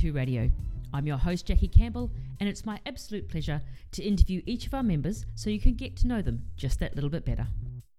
2 Radio. I'm your host, Jackie Campbell, and it's my absolute pleasure to interview each of our members so you can get to know them just that little bit better.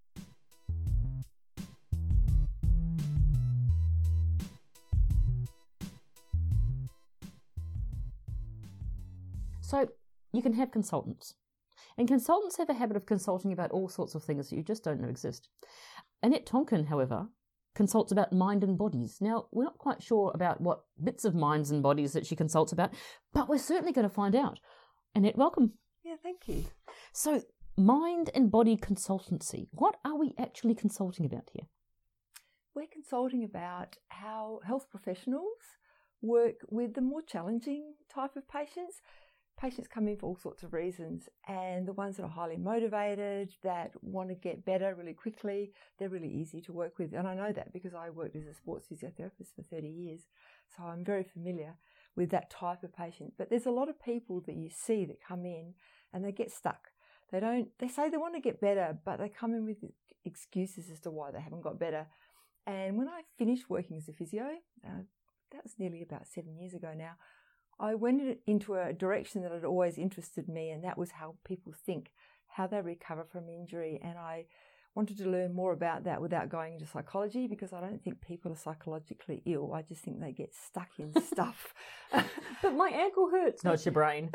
So, you can have consultants. And consultants have a habit of consulting about all sorts of things that you just don't know exist. Annette Tonkin, however, consults about mind and bodies. Now, we're not quite sure about what bits of minds and bodies that she consults about, but we're certainly going to find out. Annette, welcome. Yeah, thank you. So, mind and body consultancy. What are we actually consulting about here? We're consulting about how health professionals work with the more challenging type of patients. Patients come in for all sorts of reasons, and the ones that are highly motivated, that want to get better really quickly, they're really easy to work with. And I know that because I worked as a sports physiotherapist for 30 years, so I'm very familiar with that type of patient. But there's a lot of people that you see that come in and they get stuck. They say they want to get better, but they come in with excuses as to why they haven't got better. And when I finished working as a physio, that was nearly about 7 years ago now, I went into a direction that had always interested me, and that was how people think, how they recover from injury. And I wanted to learn more about that without going into psychology, because I don't think people are psychologically ill. I just think they get stuck in stuff. But my ankle hurts. No, it's your brain.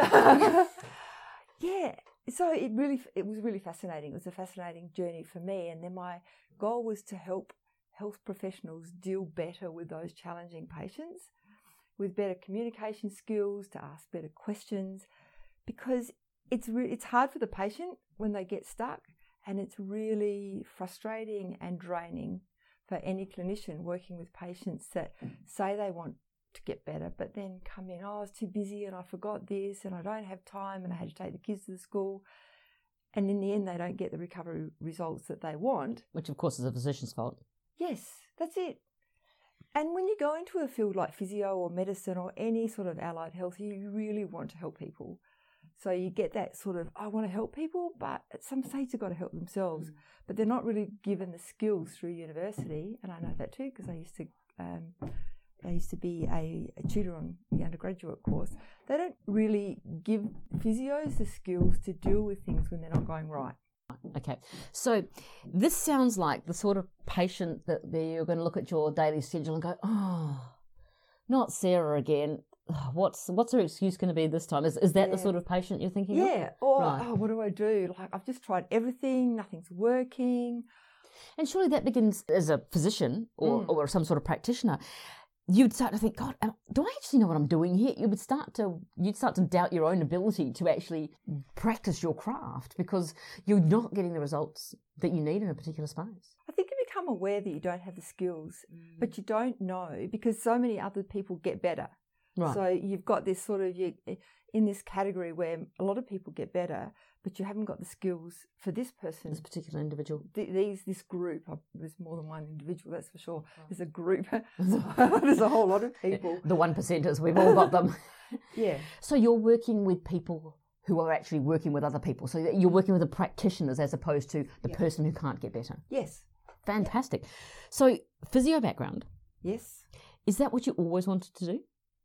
Yeah. So it was really fascinating. It was a fascinating journey for me. And then my goal was to help health professionals deal better with those challenging patients, with better communication skills, to ask better questions, because it's hard for the patient when they get stuck, and it's really frustrating and draining for any clinician working with patients that say they want to get better, but then come in, I was too busy and I forgot this and I don't have time and I had to take the kids to the school. And in the end, they don't get the recovery results that they want. Which, of course, is the physician's fault. Yes, that's it. And when you go into a field like physio or medicine or any sort of allied health, you really want to help people. So you get that sort of, I want to help people, but at some stage they've got to help themselves. But they're not really given the skills through university, and I know that too because I used to be a tutor on the undergraduate course. They don't really give physios the skills to deal with things when they're not going right. Okay, so this sounds like the sort of patient that you're going to look at your daily schedule and go, oh, not Sarah again. What's her excuse going to be this time? Is that the sort of patient you're thinking of? Yeah, or right. What do I do? Like, I've just tried everything, nothing's working. And surely that begins as a physician or some sort of practitioner. You'd start to think, God, do I actually know what I'm doing here? You'd start to doubt your own ability to actually practice your craft because you're not getting the results that you need in a particular space. I think you become aware that you don't have the skills, but you don't know because so many other people get better. Right. So you've got this sort of, in this category where a lot of people get better, but you haven't got the skills for this person. This particular individual. This group, there's more than one individual, that's for sure. There's a group, there's a whole lot of people. The 1%ers, we've all got them. Yeah. So you're working with people who are actually working with other people. So you're working with the practitioners as opposed to the person who can't get better. Yes. Fantastic. So physio background. Yes. Is that what you always wanted to do?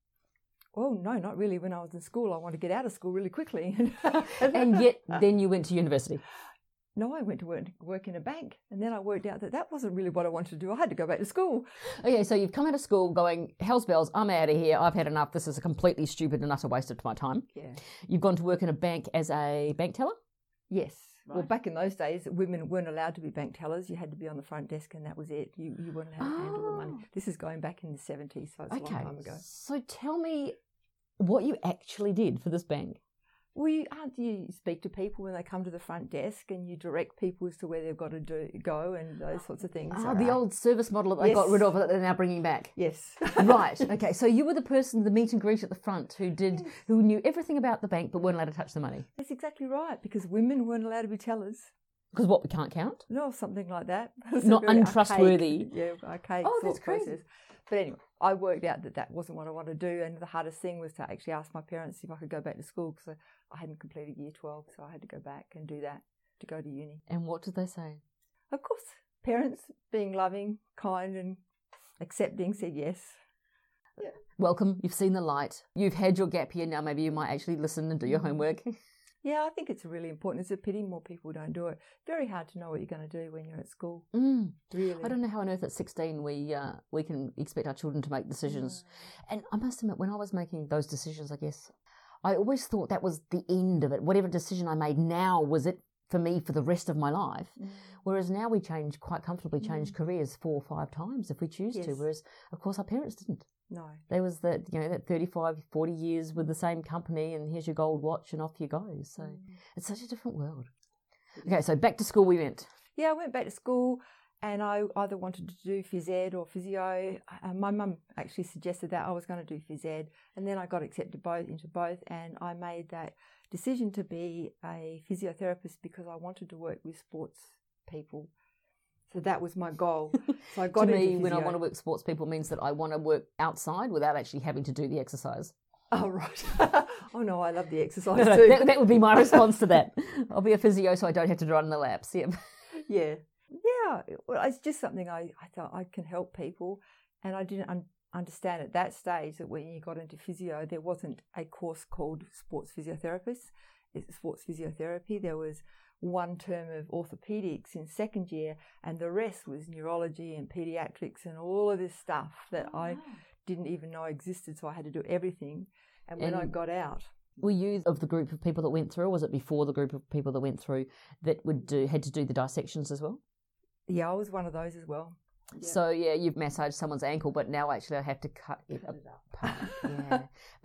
Oh, no, not really. When I was in school, I wanted to get out of school really quickly. And yet then you went to university? No, I went to work in a bank, and then I worked out that wasn't really what I wanted to do. I had to go back to school. Okay, so you've come out of school going, hell's bells, I'm out of here, I've had enough, this is a completely stupid and utter waste of my time. Yeah. You've gone to work in a bank as a bank teller? Yes. Right. Well, back in those days, women weren't allowed to be bank tellers. You had to be on the front desk, and that was it. You weren't allowed to handle the money. This is going back in the 70s, so it's a long time ago. So tell me what you actually did for this bank. Well, you speak to people when they come to the front desk, and you direct people as to where they've got to go and those sorts of things. The old service model that they got rid of that they're now bringing back. Yes. Right. Okay. So you were the person, the meet and greet at the front, who knew everything about the bank but weren't allowed to touch the money. That's exactly right, because women weren't allowed to be tellers. Because what, we can't count? No, something like that. Not untrustworthy. Archaic that's crazy. process. But anyway, I worked out that wasn't what I wanted to do, and the hardest thing was to actually ask my parents if I could go back to school because I hadn't completed year 12, so I had to go back and do that to go to uni. And what did they say? Of course, parents being loving, kind and accepting said yes. Yeah. Welcome, you've seen the light. You've had your gap year, now maybe you might actually listen and do your homework. Yeah, I think it's really important. It's a pity more people don't do it. Very hard to know what you're going to do when you're at school. Really. I don't know how on earth at 16 we can expect our children to make decisions. And I must admit, when I was making those decisions, I guess, I always thought that was the end of it. Whatever decision I made now was it for me for the rest of my life. Whereas now we quite comfortably change careers 4 or 5 times if we choose to. Whereas, of course, our parents didn't. No. There was that 35, 40 years with the same company and here's your gold watch and off you go. So it's such a different world. Okay, so back to school we went. Yeah, I went back to school and I either wanted to do phys ed or physio. My mum actually suggested that I was going to do phys ed, and then I got accepted into both, and I made that decision to be a physiotherapist because I wanted to work with sports people. So that was my goal. So I got to into me, physio. when I want to work sports people means that I want to work outside without actually having to do the exercise. Oh, right. Oh, no, I love the exercise too. That would be my response to that. I'll be a physio so I don't have to run the laps. Yep. Yeah. Well, it's just something I thought I can help people. And I didn't understand at that stage that when you got into physio, there wasn't a course called sports physiotherapist. It's sports physiotherapy. There was one term of orthopedics in second year, and the rest was neurology and pediatrics and all of this stuff that I didn't even know existed. So I had to do everything. And when I got out, were you of the group of people that went through, or was it before the group of people that went through that had to do the dissections as well? Yeah, I was one of those as well. Yeah. So you've massaged someone's ankle, but now actually I have to cut it apart. Yeah,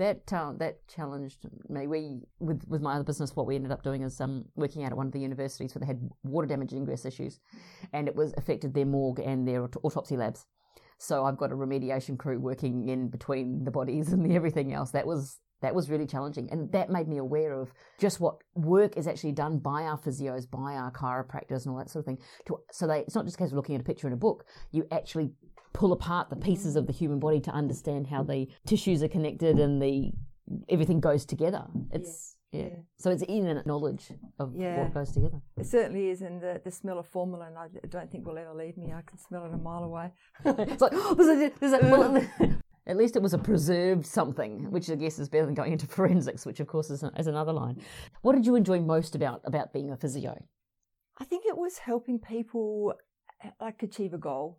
that challenged me. With my other business, what we ended up doing is working out at one of the universities where they had water damage ingress issues, and it was affected their morgue and their autopsy labs. So I've got a remediation crew working in between the bodies and everything else. That was really challenging, and that made me aware of just what work is actually done by our physios, by our chiropractors and all that sort of thing. It's not just a case of looking at a picture in a book. You actually pull apart the pieces of the human body to understand how the tissues are connected and everything goes together. So it's inner knowledge of what goes together. It certainly is, and the smell of formalin, I don't think will ever leave me. I can smell it a mile away. It's like, at least it was a preserved something, which I guess is better than going into forensics, which of course is another line. What did you enjoy most about being a physio? I think it was helping people achieve a goal.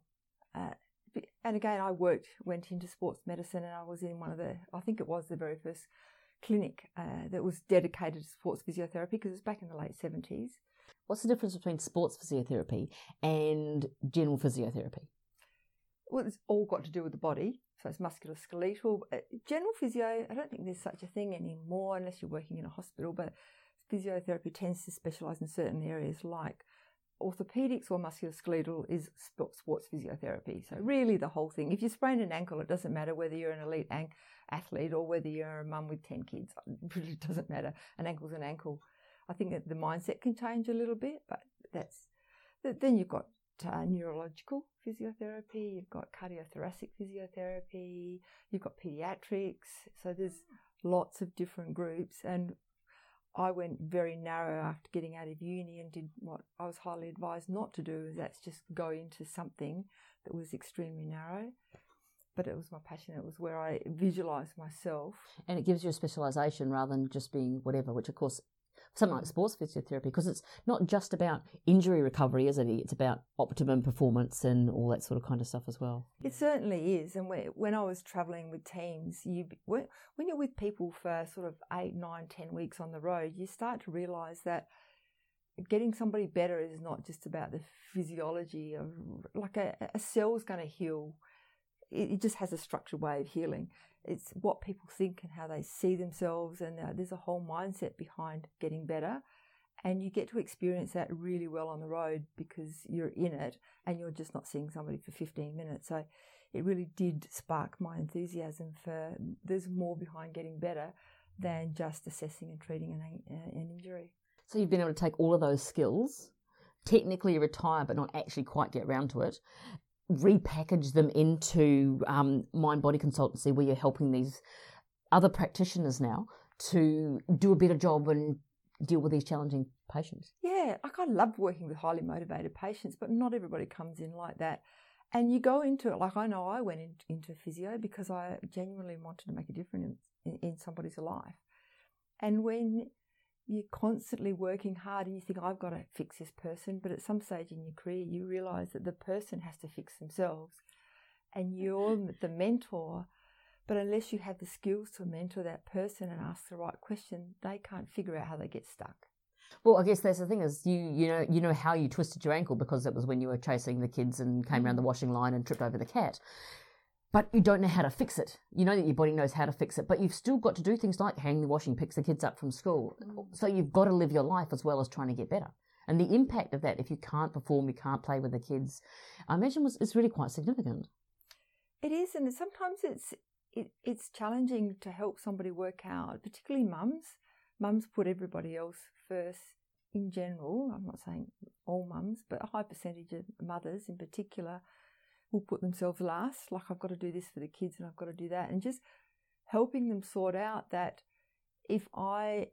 And again, I went into sports medicine, and I was in I think it was the very first clinic that was dedicated to sports physiotherapy, because it was back in the late 70s. What's the difference between sports physiotherapy and general physiotherapy? Well, it's all got to do with the body. So it's musculoskeletal. General physio, I don't think there's such a thing anymore unless you're working in a hospital, but physiotherapy tends to specialise in certain areas like orthopedics or musculoskeletal is sports physiotherapy. So really the whole thing. If you sprain an ankle, it doesn't matter whether you're an elite athlete or whether you're a mum with 10 kids. It really doesn't matter. An ankle's an ankle. I think that the mindset can change a little bit, but then you've got neurological physiotherapy, you've got cardiothoracic physiotherapy, you've got pediatrics. So there's lots of different groups, and I went very narrow after getting out of uni and did what I was highly advised not to do, is that's just go into something that was extremely narrow. But it was my passion. It was where I visualised myself. And it gives you a specialisation rather than just being whatever, which of course something like sports physiotherapy, because it's not just about injury recovery, is it? It's about optimum performance and all that sort of kind of stuff as well. It certainly is. And when I was travelling with teams, when you're with people for sort of 8, 9, 10 weeks on the road, you start to realise that getting somebody better is not just about the physiology of, like a cell's going to heal. It just has a structured way of healing. It's what people think and how they see themselves, and there's a whole mindset behind getting better, and you get to experience that really well on the road because you're in it and you're just not seeing somebody for 15 minutes. So it really did spark my enthusiasm for there's more behind getting better than just assessing and treating an injury. So you've been able to take all of those skills, technically retire but not actually quite get around to it, repackage them into mind-body consultancy, where you're helping these other practitioners now to do a better job and deal with these challenging patients. Yeah, I love working with highly motivated patients, but not everybody comes in like that. And you go into it, like I know I went into physio because I genuinely wanted to make a difference in somebody's life. And when you're constantly working hard and you think, I've got to fix this person, but at some stage in your career, you realise that the person has to fix themselves. And you're the mentor, but unless you have the skills to mentor that person and ask the right question, they can't figure out how they get stuck. Well, I guess that's the thing is you know how you twisted your ankle because it was when you were chasing the kids and came around the washing line and tripped over the cat. But you don't know how to fix it. You know that your body knows how to fix it, but you've still got to do things like hang the washing, pick the kids up from school. So you've got to live your life as well as trying to get better. And the impact of that, if you can't perform, you can't play with the kids, I imagine it's really quite significant. It is, and sometimes it's challenging to help somebody work out, particularly mums. Mums put everybody else first in general. I'm not saying all mums, but a high percentage of mothers in particular will put themselves last. Like, I've got to do this for the kids and I've got to do that. And just helping them sort out that if my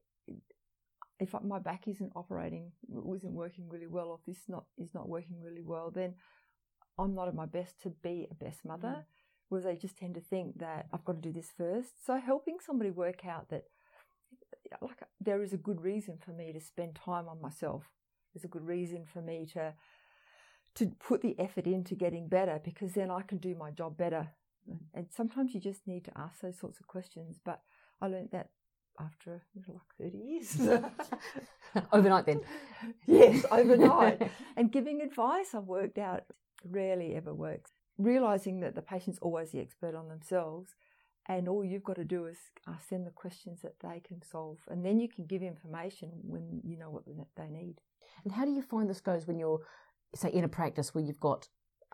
back isn't working really well, or if this is not working really well, then I'm not at my best to be a best mother. Whereas they just tend to think that I've got to do this first. So helping somebody work out that, like, there is a good reason for me to spend time on myself. There's a good reason for me to put the effort into getting better, because then I can do my job better. And sometimes you just need to ask those sorts of questions. But I learned that after like 30 years. Overnight then? Yes, overnight. And giving advice, I've worked out, rarely ever works. Realising that the patient's always the expert on themselves, and all you've got to do is ask them the questions that they can solve, and then you can give information when you know what they need. And how do you find this goes when you're, say, in a practice where you've got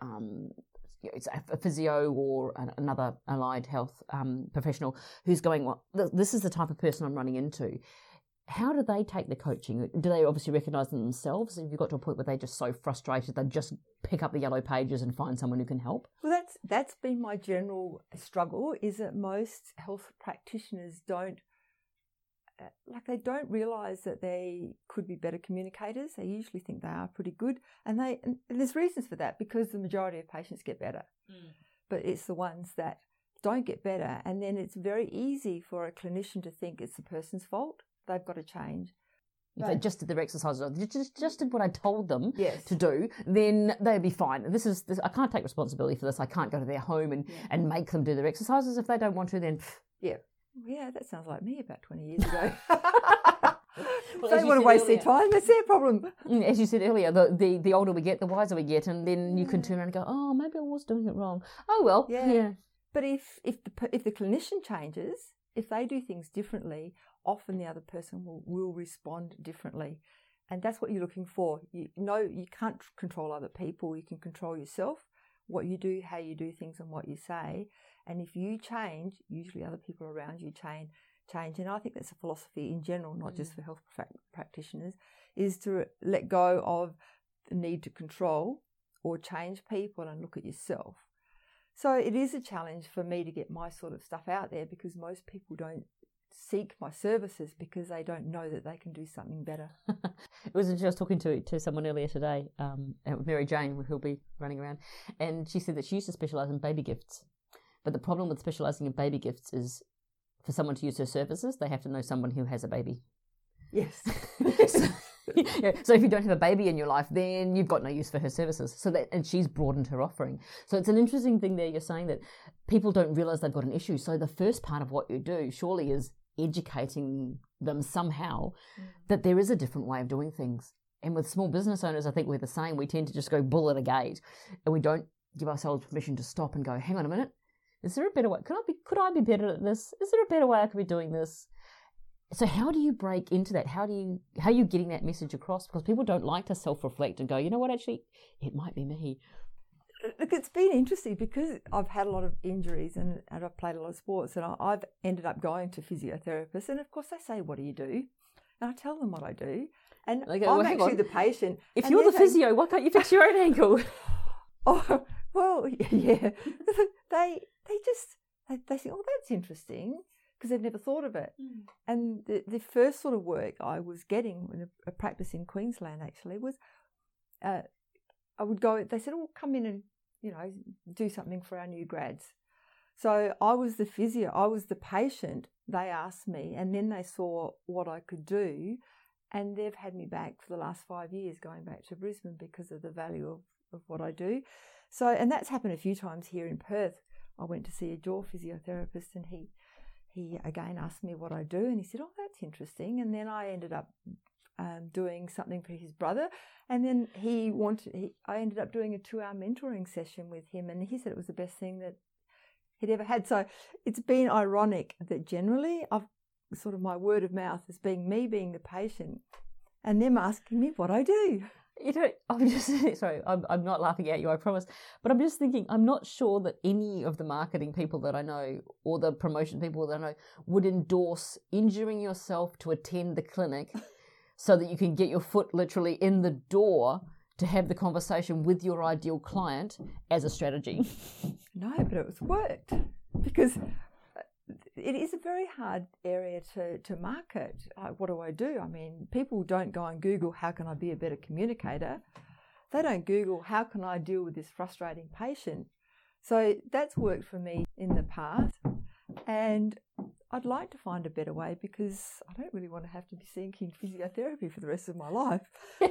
it's a physio or another allied health professional who's going, well, this is the type of person I'm running into. How do they take the coaching? Do they obviously recognise them themselves? Have you got to a point where they're just so frustrated they just pick up the yellow pages and find someone who can help? Well, that's been my general struggle, is that most health practitioners don't realise that they could be better communicators. They usually think they are pretty good, and there's reasons for that, because the majority of patients get better. But it's the ones that don't get better, and then it's very easy for a clinician to think it's the person's fault. They've got to change. If they just did their exercises, just did what I told them yes. to do, then they'd be fine. This I can't take responsibility for this. I can't go to their home and make them do their exercises. If they don't want to, then yeah, that sounds like me about 20 years ago. Well, they want to waste their time. That's their problem. As you said earlier, the older we get, the wiser we get, and then you can turn around and go, oh, maybe I was doing it wrong. Oh well, yeah. But if the clinician changes, if they do things differently, often the other person will respond differently. And that's what you're looking for. You can't control other people. You can control yourself, what you do, how you do things, and what you say. And if you change, usually other people around you change. And I think that's a philosophy in general, not just for health practitioners, is to let go of the need to control or change people and look at yourself. So it is a challenge for me to get my sort of stuff out there, because most people don't seek my services because they don't know that they can do something better. It was interesting. I was talking to someone earlier today, Mary Jane, who'll be running around, and she said that she used to specialise in baby gifts. But the problem with specialising in baby gifts is, for someone to use her services, they have to know someone who has a baby. Yes. So if you don't have a baby in your life, then you've got no use for her services. And she's broadened her offering. So it's an interesting thing there. You're saying that people don't realise they've got an issue. So the first part of what you do surely is educating them somehow that there is a different way of doing things. And with small business owners, I think we're the same. We tend to just go bull at a gate, and we don't give ourselves permission to stop and go, hang on a minute, is there a better way? Could I be better at this? Is there a better way I could be doing this? So how do you break into that? How are you getting that message across? Because people don't like to self-reflect and go, you know what, actually, it might be me. Look, it's been interesting because I've had a lot of injuries and I've played a lot of sports, and I've ended up going to physiotherapists, and of course they say, what do you do? And I tell them what I do. And they go, I'm actually the patient. If you're the physio, why can't you fix your own ankle? Oh, well, yeah. They think, oh, that's interesting, because they've never thought of it. And the first sort of work I was getting in a practice in Queensland actually was, I would go, they said, oh, come in and do something for our new grads. So I was the physio, I was the patient. They asked me, and then they saw what I could do, and they've had me back for the last 5 years, going back to Brisbane because of the value of what I do. So, and that's happened a few times here in Perth. I went to see a jaw physiotherapist, and he again asked me what I do, and he said, "Oh, that's interesting." And then I ended up doing something for his brother, and then I ended up doing a 2-hour mentoring session with him, and he said it was the best thing that he'd ever had. So it's been ironic that generally I've sort of my word of mouth has been me being the patient and them asking me what I do. I'm just, sorry, I'm not laughing at you, I promise. But I'm just thinking, I'm not sure that any of the marketing people that I know or the promotion people that I know would endorse injuring yourself to attend the clinic so that you can get your foot literally in the door to have the conversation with your ideal client as a strategy. No, but it's worked because it is a very hard area to market. What do I do? I mean, people don't go and Google, how can I be a better communicator? They don't Google, how can I deal with this frustrating patient? So that's worked for me in the past. And I'd like to find a better way because I don't really want to have to be seeking physiotherapy for the rest of my life.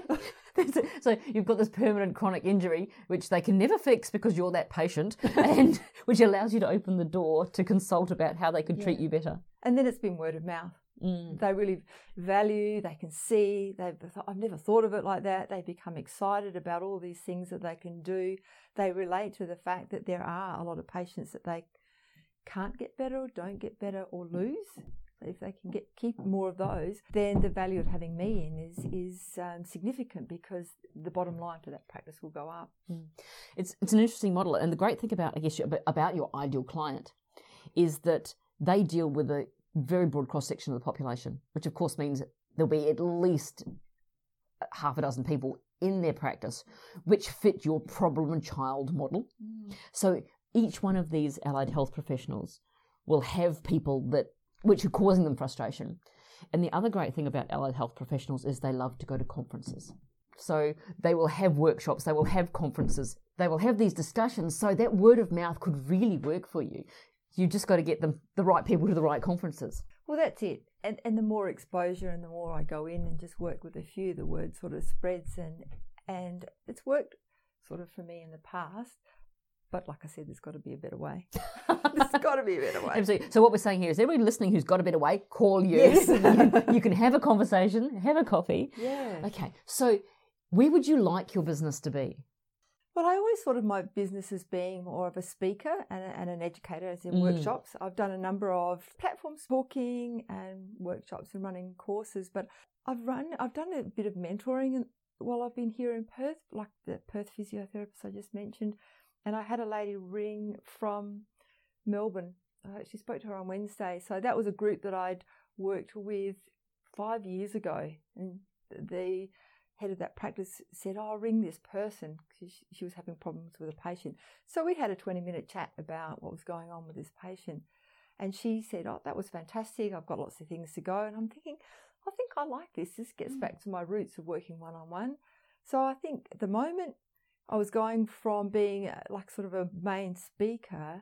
So you've got this permanent chronic injury, which they can never fix because you're that patient, and which allows you to open the door to consult about how they could treat you better. And then it's been word of mouth. They really value, they can see, I've never thought of it like that. They become excited about all these things that they can do. They relate to the fact that there are a lot of patients that they can't get better or don't get better or lose. If they can keep more of those, then the value of having me in is significant because the bottom line to that practice will go up. It's an interesting model, and the great thing about your ideal client is that they deal with a very broad cross section of the population, which of course means there'll be at least half a dozen people in their practice which fit your problem child model. So each one of these allied health professionals will have people which are causing them frustration. And the other great thing about allied health professionals is they love to go to conferences. So they will have workshops, they will have conferences, they will have these discussions, so that word of mouth could really work for you. You've just got to get the right people to the right conferences. Well, that's it. And the more exposure and the more I go in and just work with a few, the word sort of spreads, and it's worked sort of for me in the past. But like I said, there's got to be a better way. There's got to be a better way. Absolutely. So what we're saying here is everybody listening who's got a better way, call you. Yes. You can have a conversation, have a coffee. Yeah. Okay. So where would you like your business to be? Well, I always thought of my business as being more of a speaker and an educator, as in workshops. I've done a number of platforms, talking and workshops and running courses, but I've done a bit of mentoring while I've been here in Perth, like the Perth physiotherapist I just mentioned. And I had a lady ring from Melbourne. I actually spoke to her on Wednesday. So that was a group that I'd worked with 5 years ago. And the head of that practice said, "I'll ring this person," because she was having problems with a patient. So we had a 20-minute chat about what was going on with this patient. And she said, "Oh, that was fantastic. I've got lots of things to go." And I'm thinking, I think I like this. This gets back to my roots of working one-on-one. So I think at the moment, I was going from being like sort of a main speaker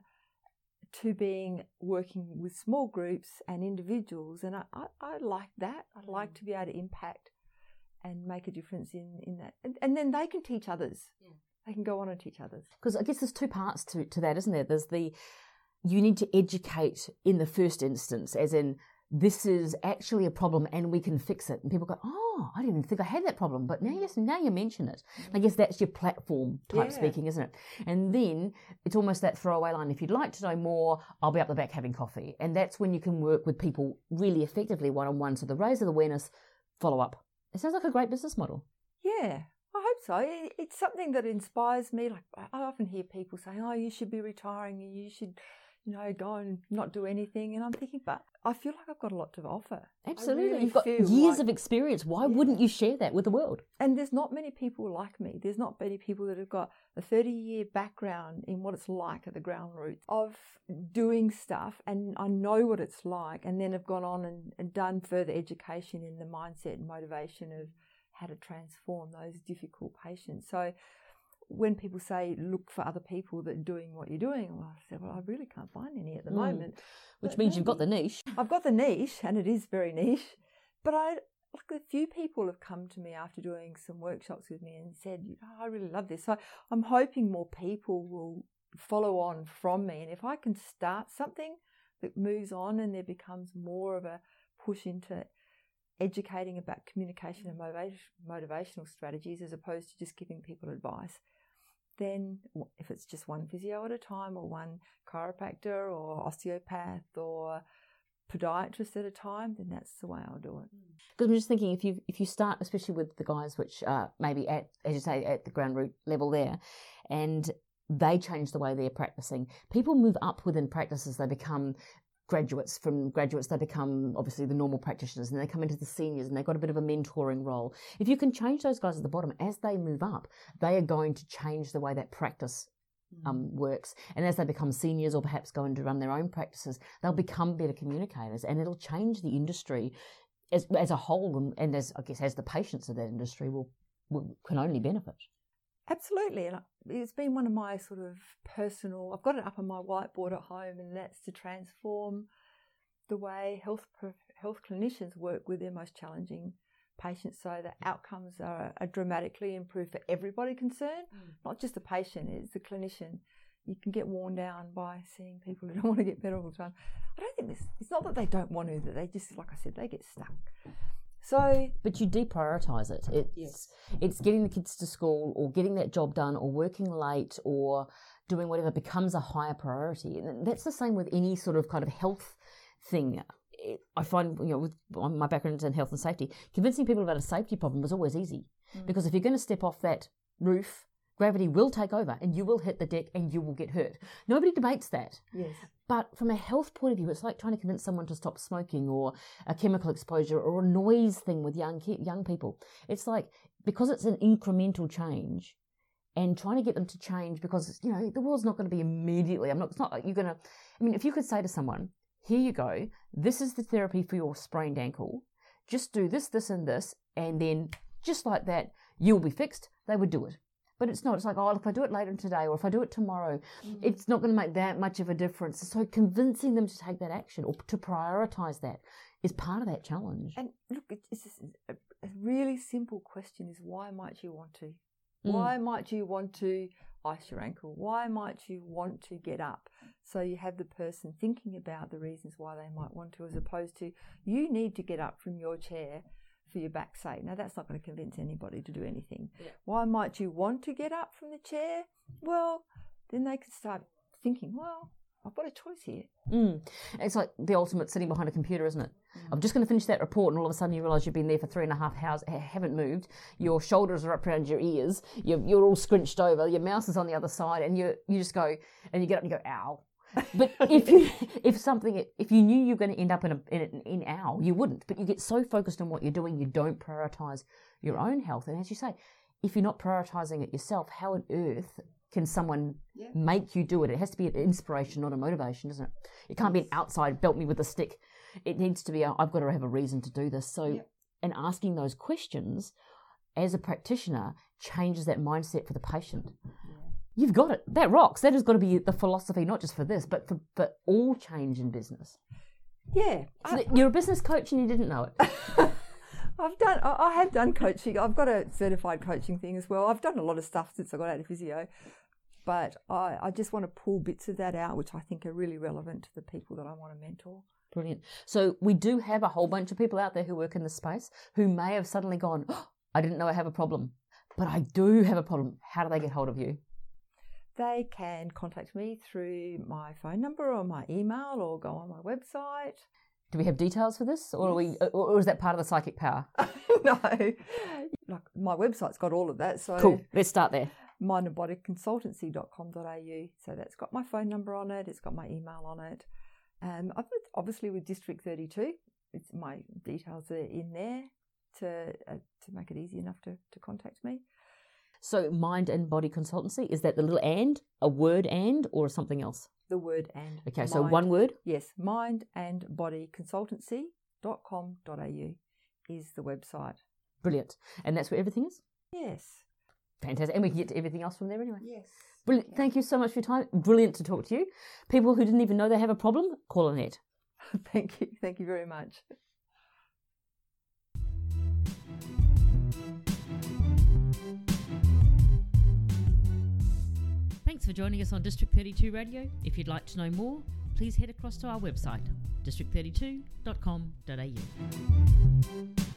to working with small groups and individuals. And I like that. I like to be able to impact and make a difference in that. And then they can teach others. Yeah. They can go on and teach others. Because I guess there's two parts to that, isn't there? There's you need to educate in the first instance, as in, this is actually a problem and we can fix it. And people go, "Oh, I didn't even think I had that problem." But now you mention it. I guess that's your platform type speaking, isn't it? And then it's almost that throwaway line. If you'd like to know more, I'll be up the back having coffee. And that's when you can work with people really effectively one-on-one. So the raise of awareness, follow up. It sounds like a great business model. Yeah, I hope so. It's something that inspires me. Like I often hear people saying, "Oh, you should be retiring and you should, go and not do anything." And I'm thinking, but I feel like I've got a lot to offer. Absolutely. Really You've got years of experience. Why wouldn't you share that with the world? And there's not many people like me. There's not many people that have got a 30-year background in what it's like at the ground roots of doing stuff, and I know what it's like, and then have gone on and done further education in the mindset and motivation of how to transform those difficult patients. So when people say look for other people that are doing what you're doing, well, I said, well, I really can't find any at the moment. Which But means you've got the niche. I've got the niche, and it is very niche. But a few people have come to me after doing some workshops with me and said, I really love this. So I'm hoping more people will follow on from me. And if I can start something that moves on and there becomes more of a push into educating about communication and motivational strategies as opposed to just giving people advice, then if it's just one physio at a time or one chiropractor or osteopath or podiatrist at a time, then that's the way I'll do it. Because I'm just thinking, if you start, especially with the guys which are maybe at, as you say, at the ground root level there, and they change the way they're practicing, people move up within practices. They become graduates. From graduates, they become obviously the normal practitioners, and they come into the seniors, and they've got a bit of a mentoring role. If you can change those guys at the bottom, as they move up, they are going to change the way that practice works. And as they become seniors or perhaps go in to run their own practices, they'll become better communicators, and it'll change the industry as a whole, and as I guess as the patients of that industry can only benefit. Absolutely, and it's been one of my sort of personal, I've got it up on my whiteboard at home, and that's to transform the way health clinicians work with their most challenging patients so that outcomes are dramatically improved for everybody concerned, not just the patient, it's the clinician. You can get worn down by seeing people who don't want to get better all the time. I don't think it's not that they don't want to, that they just, like I said, they get stuck. So, but you deprioritise it. It's getting the kids to school or getting that job done or working late or doing whatever becomes a higher priority. And that's the same with any sort of kind of health thing. I find, with my background in health and safety, convincing people about a safety problem was always easy. Because if you're going to step off that roof, gravity will take over and you will hit the deck and you will get hurt. Nobody debates that. yes. But from a health point of view, it's like trying to convince someone to stop smoking or a chemical exposure or a noise thing with young people. It's like, because it's an incremental change and trying to get them to change because, the world's not going to be immediately, it's not like you're going to, if you could say to someone, here you go, this is the therapy for your sprained ankle, just do this, this and this, and then just like that, you'll be fixed, they would do it. But it's not. It's like, if I do it later today or if I do it tomorrow, it's not going to make that much of a difference. So convincing them to take that action or to prioritise that is part of that challenge. And look, it's just a really simple question is, why might you want to? Why might you want to ice your ankle? Why might you want to get up? So you have the person thinking about the reasons why they might want to, as opposed to, you need to get up from your chair for your back's sake. Now, that's not going to convince anybody to do anything. Yeah. Why might you want to get up from the chair? Well, then they could start thinking, well, I've got a choice here. It's like the ultimate sitting behind a computer, isn't it? I'm just going to finish that report, and all of a sudden you realise you've been there for 3.5 hours, haven't moved, your shoulders are up around your ears, you're all scrunched over, your mouse is on the other side, and you just go, and you get up and you go, ow. But if you knew you were going to end up in ow, you wouldn't. But you get so focused on what you're doing, you don't prioritise your own health. And as you say, if you're not prioritising it yourself, how on earth can someone make you do it? It has to be an inspiration, not a motivation, doesn't it? It can't be an outside, belt me with a stick. It needs to be, I've got to have a reason to do this. So, and asking those questions as a practitioner changes that mindset for the patient. You've got it. That rocks. That has got to be the philosophy, not just for this, but for all change in business. Yeah. So you're a business coach and you didn't know it. I have done coaching. I've got a certified coaching thing as well. I've done a lot of stuff since I got out of physio, but I just want to pull bits of that out, which I think are really relevant to the people that I want to mentor. Brilliant. So we do have a whole bunch of people out there who work in this space who may have suddenly gone, I didn't know I have a problem, but I do have a problem. How do they get hold of you? They can contact me through my phone number or my email or go on my website. Do we have details for this, or or is that part of the psychic power? No, like my website's got all of that. So cool. Let's start there. mindandbodyconsultancy.com.au. So that's got my phone number on it. It's got my email on it. Obviously with District 32, my details are in there to make it easy enough to contact me. So Mind and Body Consultancy, is that the little and, a word and, or something else? The word and. Okay, so one word? Yes, mindandbodyconsultancy.com.au is the website. Brilliant. And that's where everything is? Yes. Fantastic. And we can get to everything else from there anyway. Yes. Brilliant. Thank you so much for your time. Brilliant to talk to you. People who didn't even know they have a problem, call Annette. Thank you. Thank you very much. Thanks for joining us on District 32 Radio. If you'd like to know more, please head across to our website, district32.com.au.